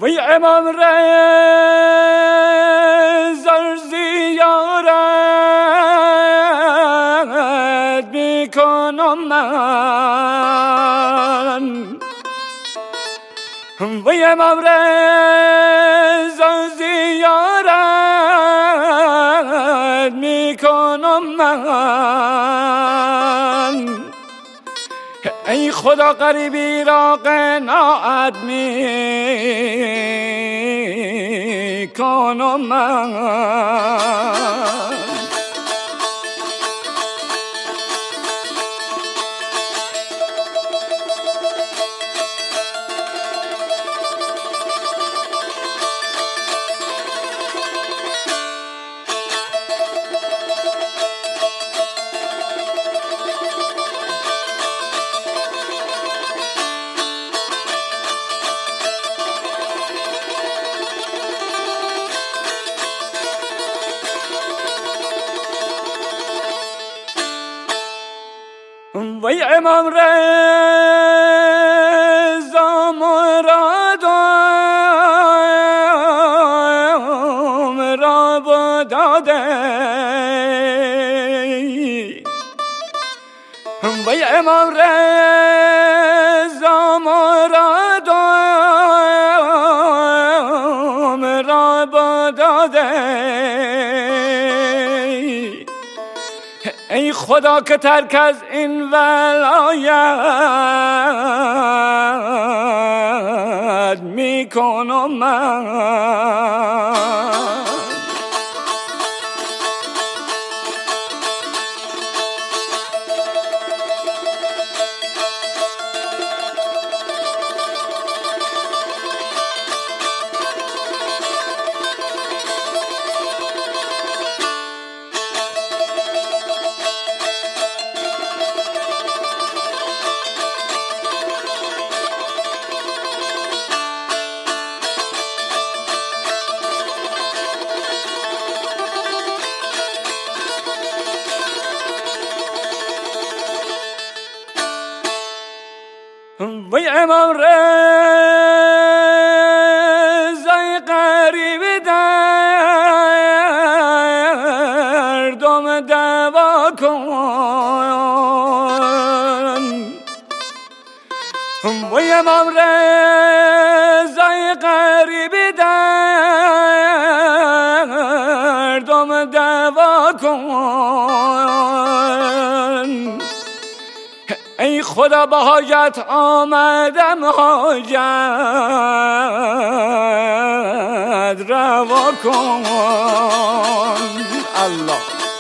وی امام رضا زیارت میکنم من، وی امام رضا زیارت میکنم من. ای خدا غریبی را قناعت میکنم من. وی امام رضا مرادم را بداده، وی امام رضا مرادم را بداده. ای خدا که ترک از این ولایت میکنم من. وی امام رضا غریب دردم دوا کن، وی امام رضا غریب دردم دوا کن. ای خدا با حاجت آمدم، حاجت روا کن. الله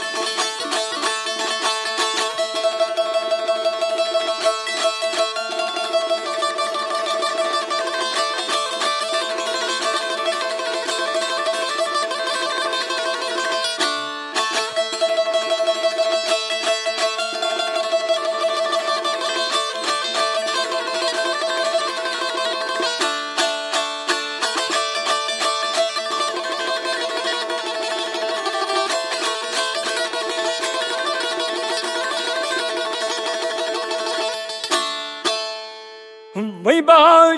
وی با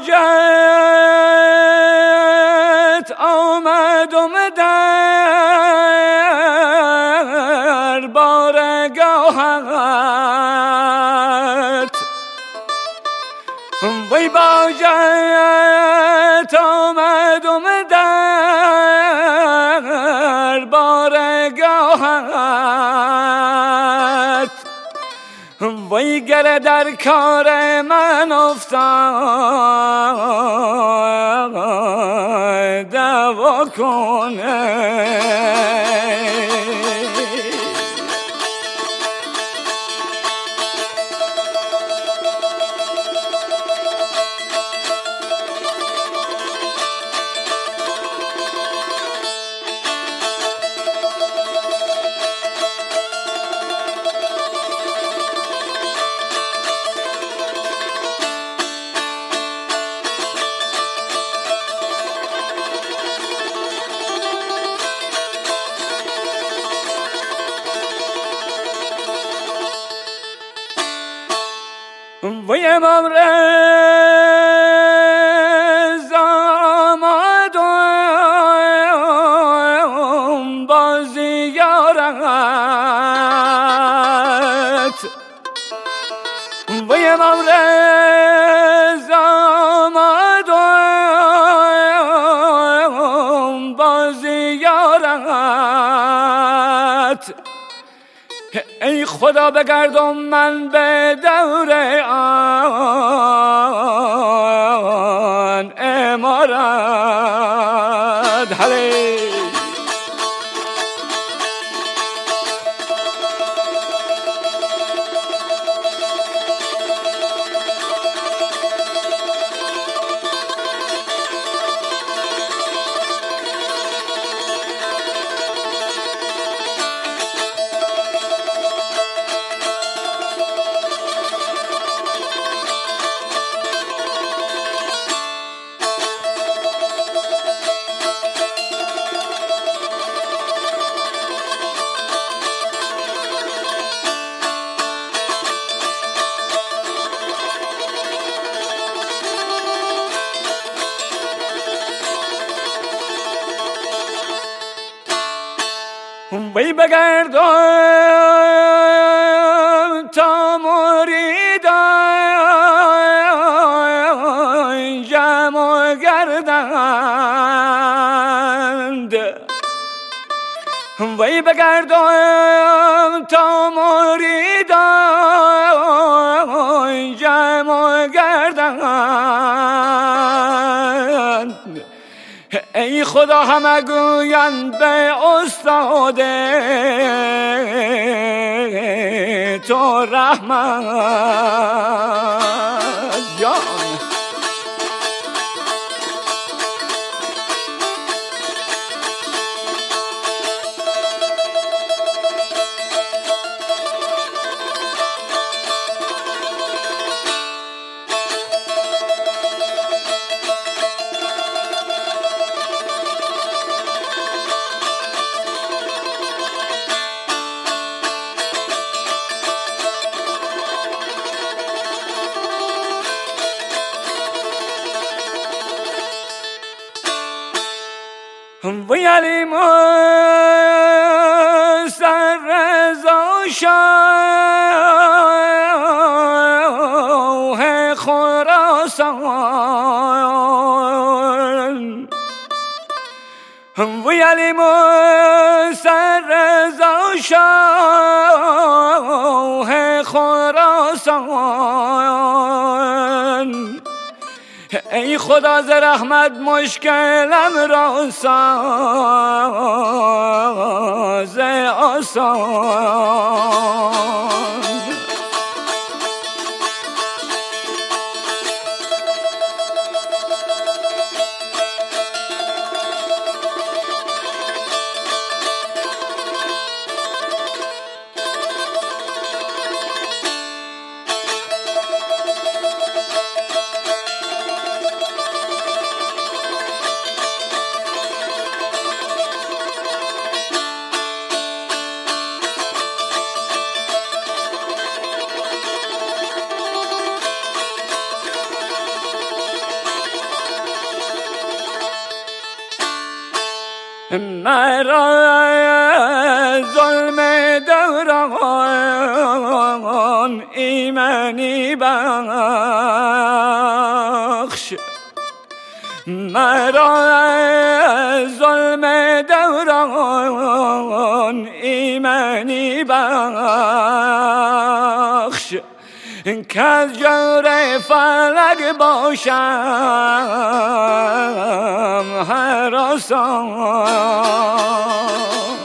حاجت آمدم در بارگاهت، وی با حاجت آمدم در بارگاهت. وی گر در کار من افتاد دوا کنه. وی امام رضا امام رضا آمد با زیارت، ای خدا بگردم من به دور آن امارت. هلی وی بگردم تا مریدان جمع گردند، وی بگردم تا مریدان جمع گردند، ای خدا همه گویند به استاد تو رحمت جان. وی علی موسی رضا شاه خراسان، وی علی موسی رضا شاه خراسان، ای خدا ز رحمت مشکلم را ساز آسان. مرا ظلم دوران ایمنی بخش، مرا ظلم دوران ایمنی بخش، که از جور فلک باشم هراسان.